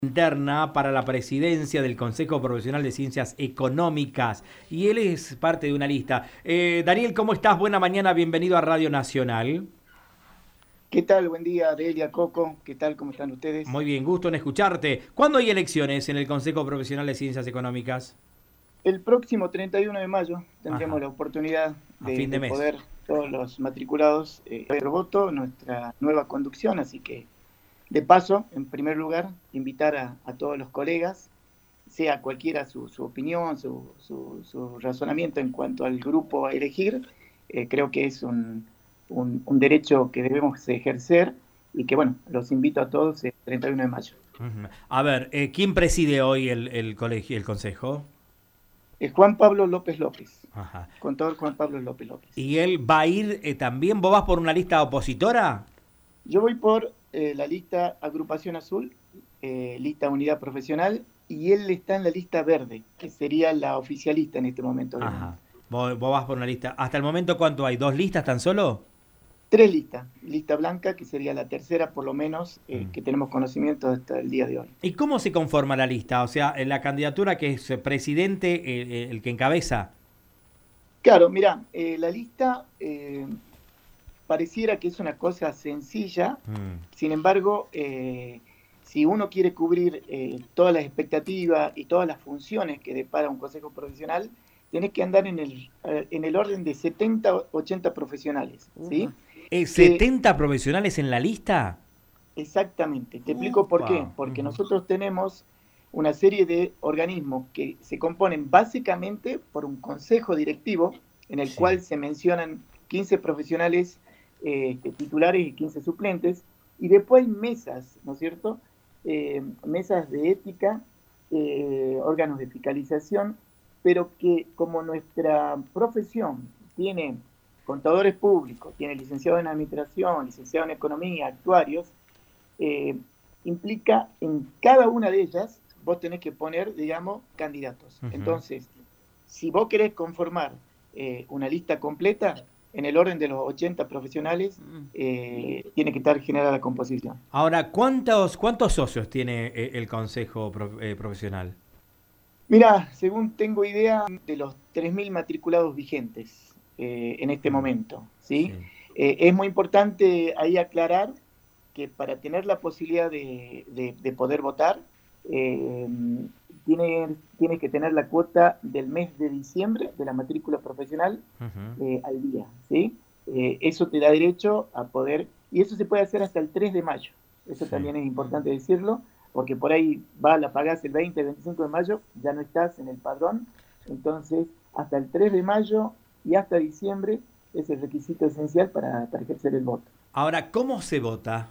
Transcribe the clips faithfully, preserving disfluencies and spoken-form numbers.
Interna para la presidencia del Consejo Profesional de Ciencias Económicas y él es parte de una lista. Eh, Daniel, ¿cómo estás? Buena mañana, bienvenido a Radio Nacional. ¿Qué tal? Buen día, Delia, Coco. ¿Qué tal? ¿Cómo están ustedes? Muy bien, gusto en escucharte. ¿Cuándo hay elecciones en el Consejo Profesional de Ciencias Económicas? El próximo treinta y uno de mayo tendremos Ajá, la oportunidad a de, fin de de mes. poder, todos los matriculados, eh, el voto, nuestra nueva conducción. Así que, de paso, en primer lugar, invitar a, a todos los colegas, sea cualquiera su, su opinión, su, su, su razonamiento en cuanto al grupo a elegir. Eh, creo que es un, un, un derecho que debemos ejercer y que, bueno, los invito a todos el treinta y uno de mayo. Ujú. A ver, eh, ¿quién preside hoy el, el colegio, el consejo? Es Juan Pablo López López. Ajá. Contador Juan Pablo López López. ¿Y él va a ir eh, también? ¿Vos vas por una lista opositora? Yo voy por eh, la lista Agrupación Azul, eh, lista Unidad Profesional, y él está en la lista verde, que sería la oficialista en este momento del año. Ajá. Vos, vos vas por una lista. ¿Hasta el momento cuánto hay? ¿Dos listas tan solo? Tres listas. Lista blanca, que sería la tercera por lo menos, eh, Mm. que tenemos conocimiento hasta el día de hoy. ¿Y cómo se conforma la lista? O sea, en la candidatura que es presidente, eh, eh, el que encabeza. Claro, mira, eh, la lista eh, pareciera que es una cosa sencilla. Mm, Sin embargo, eh, si uno quiere cubrir eh, todas las expectativas y todas las funciones que depara un consejo profesional, tenés que andar en el, eh, en el orden de setenta, ochenta profesionales, ¿sí? Upa. Eh, Que ¿setenta profesionales en la lista? exactamente, te explico por qué. Upa. Porque Ujú. nosotros tenemos una serie de organismos que se componen básicamente por un consejo directivo en el Sí. cual se mencionan quince profesionales eh, titulares y quince suplentes, y después hay mesas, ¿no es cierto? Eh, mesas de ética, eh, órganos de fiscalización, pero que como nuestra profesión tiene contadores públicos, tiene licenciado en administración, licenciado en economía, actuarios, eh, implica en cada una de ellas, vos tenés que poner, digamos, candidatos. Ujú. Entonces, si vos querés conformar eh, una lista completa, en el orden de los ochenta profesionales, eh, tiene que estar generada la composición. Ahora, ¿cuántos, cuántos socios tiene eh, el consejo pro- eh, profesional? Mira, según tengo idea, de los tres mil matriculados vigentes eh, en este Mm, momento, ¿sí? sí. Eh, es muy importante ahí aclarar que para tener la posibilidad de, de, de poder votar, eh, tiene, tienes que tener la cuota del mes de diciembre de la matrícula profesional Ujú. eh, al día, ¿sí? Eh, eso te da derecho a poder, y eso se puede hacer hasta el tres de mayo, eso Sí. también es importante decirlo, porque por ahí va, la pagás el veinte, veinticinco de mayo, ya no estás en el padrón, entonces hasta el tres de mayo y hasta diciembre es el requisito esencial para, para ejercer el voto. Ahora, ¿cómo se vota?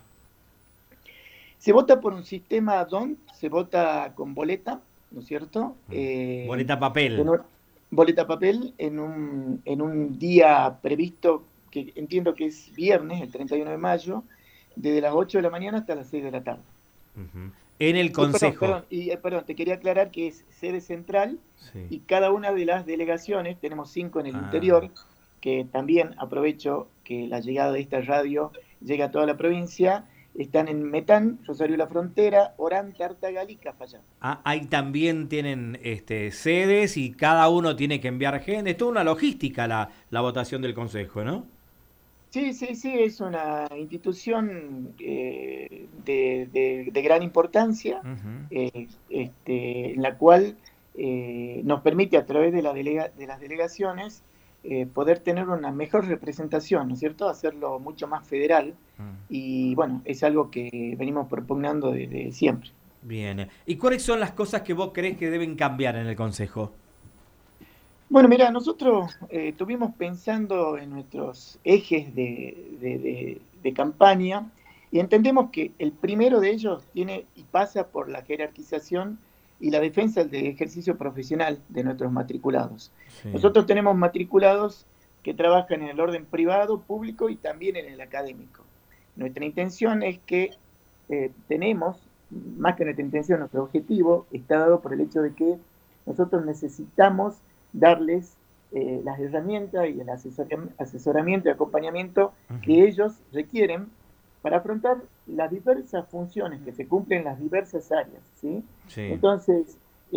Se vota por un sistema D O N T, se vota con boleta, ¿no es cierto? Mm. Eh, Boleta papel. en un- boleta papel en un, en un día previsto, que entiendo que es viernes, el treinta y uno de mayo, desde las ocho de la mañana hasta las seis de la tarde. Ujú. En el Eh, perdón, consejo. perdón, y, eh, perdón, te quería aclarar que es sede central Sí. y cada una de las delegaciones, tenemos cinco en el Ah. interior, que también aprovecho que la llegada de esta radio llega a toda la provincia, están en Metán, Rosario La Frontera, Orán, Tartagal y Cafayate. Ah, ahí también tienen este, sedes y cada uno tiene que enviar gente. Es toda una logística la, la votación del consejo, ¿no? Sí, sí, sí, es una institución eh, de, de- de gran importancia, Ujú. eh, este, en la cual eh, nos permite a través de, la delega- de las delegaciones eh, poder tener una mejor representación, ¿no es cierto? Hacerlo mucho más federal Mm. y bueno, es algo que venimos propugnando desde siempre. Bien. ¿Y cuáles son las cosas que vos creés que deben cambiar en el consejo? Bueno, mira, nosotros eh, estuvimos pensando en nuestros ejes de, de- de- de campaña y entendemos que el primero de ellos tiene y pasa por la jerarquización y la defensa del ejercicio profesional de nuestros matriculados. Sí. Nosotros tenemos matriculados que trabajan en el orden privado, público y también en el académico. Nuestra intención es que eh, tenemos, más que nuestra intención, nuestro objetivo está dado por el hecho de que nosotros necesitamos darles eh, las herramientas y el asesoramiento y acompañamiento Ujú. que ellos requieren para afrontar las diversas funciones que se cumplen en las diversas áreas, ¿sí? Sí. Entonces,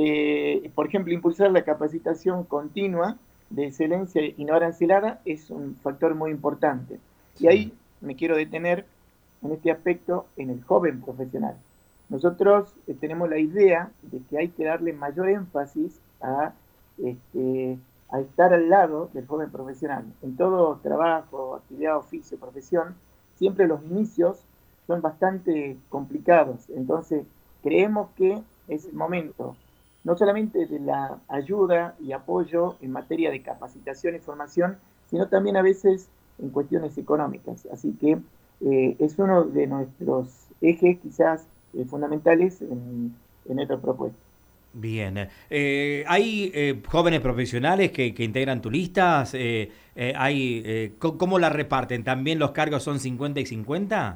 eh, por ejemplo, impulsar la capacitación continua de excelencia y no arancelada es un factor muy importante. Sí. Y ahí me quiero detener en este aspecto en el joven profesional. Nosotros eh, tenemos la idea de que hay que darle mayor énfasis a, este, a estar al lado del joven profesional. En todo trabajo, actividad, oficio, profesión, siempre los inicios son bastante complicados. Entonces, creemos que es el momento no solamente de la ayuda y apoyo en materia de capacitación y formación, sino también a veces en cuestiones económicas. Así que eh, es uno de nuestros ejes quizás eh, fundamentales en, en esta propuesta. Bien. Eh, ¿Hay eh, jóvenes profesionales que, que integran tu listas? Eh, eh, hay, eh, ¿Cómo la reparten? ¿También los cargos son cincuenta y cincuenta?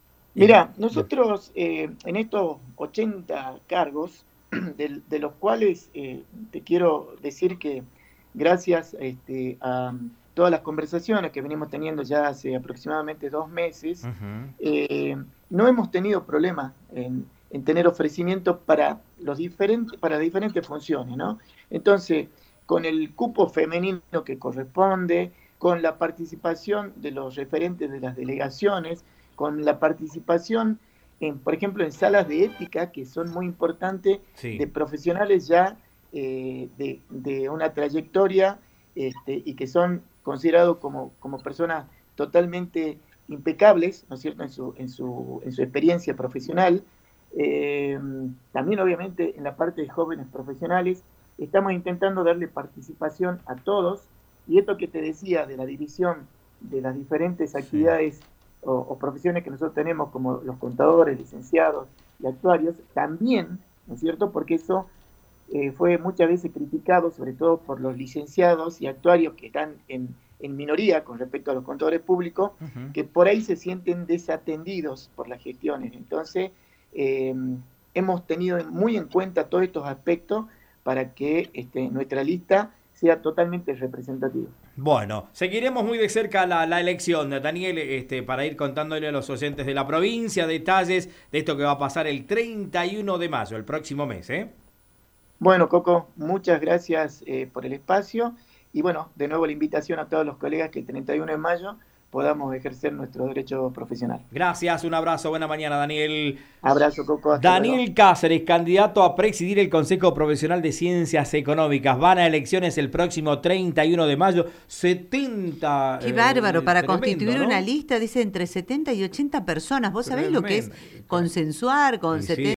Mira, nosotros eh, en estos ochenta cargos, de, de los cuales eh, te quiero decir que gracias este, a todas las conversaciones que venimos teniendo ya hace aproximadamente dos meses, uh-huh. eh, no hemos tenido problema en, en tener ofrecimientos para, los diferentes, para diferentes funciones, ¿no? Entonces, con el cupo femenino que corresponde, con la participación de los referentes de las delegaciones, con la participación, en, por ejemplo, en salas de ética, que son muy importantes, sí. de profesionales ya eh, de, de una trayectoria este, y que son considerados como, como personas totalmente impecables, ¿no es cierto?, en su, en su, en su experiencia profesional. Eh, también, obviamente, en la parte de jóvenes profesionales, estamos intentando darle participación a todos, y esto que te decía de la división de las diferentes actividades sí. O, o profesiones que nosotros tenemos, como los contadores, licenciados y actuarios, también, ¿no es cierto?, porque eso eh, fue muchas veces criticado, sobre todo por los licenciados y actuarios que están en, en minoría con respecto a los contadores públicos, uh-huh. que por ahí se sienten desatendidos por las gestiones. Entonces, eh, hemos tenido muy en cuenta todos estos aspectos para que este, nuestra lista sea totalmente representativa. Bueno, seguiremos muy de cerca la, la elección, Daniel, este, para ir contándole a los oyentes de la provincia detalles de esto que va a pasar el treinta y uno de mayo, el próximo mes, ¿eh? Bueno, Coco, muchas gracias eh, por el espacio y bueno, de nuevo la invitación a todos los colegas que el treinta y uno de mayo podamos ejercer nuestro derecho profesional. Gracias, un abrazo, buena mañana, Daniel. Abrazo, Coco. Daniel luego. Cáceres, candidato a presidir el Consejo Profesional de Ciencias Económicas. Van a elecciones el próximo treinta y uno de mayo. setenta. Qué bárbaro, eh, para tremendo, constituir ¿no? Una lista, dice, entre setenta y ochenta personas. ¿Vos sabés Tremendo. lo que es consensuar con sí, setenta?